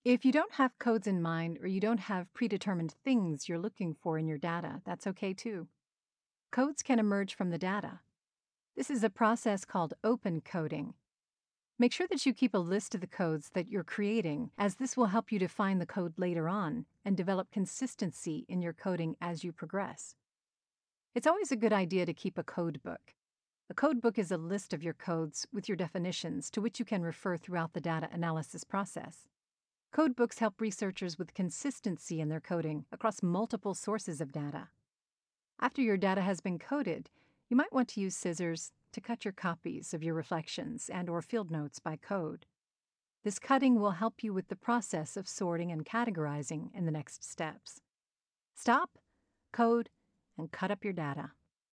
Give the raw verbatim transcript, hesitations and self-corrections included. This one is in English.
If you don't have codes in mind or you don't have predetermined things you're looking for in your data, that's okay too. Codes can emerge from the data. This is a process called open coding. Make sure that you keep a list of the codes that you're creating, as this will help you define the code later on and develop consistency in your coding as you progress. It's always a good idea to keep a code book. A code book is a list of your codes with your definitions to which you can refer throughout the data analysis process. Code books help researchers with consistency in their coding across multiple sources of data. After your data has been coded, you might want to use scissors to cut your copies of your reflections and or field notes by code. This cutting will help you with the process of sorting and categorizing in the next steps. Stop, code, and cut up your data.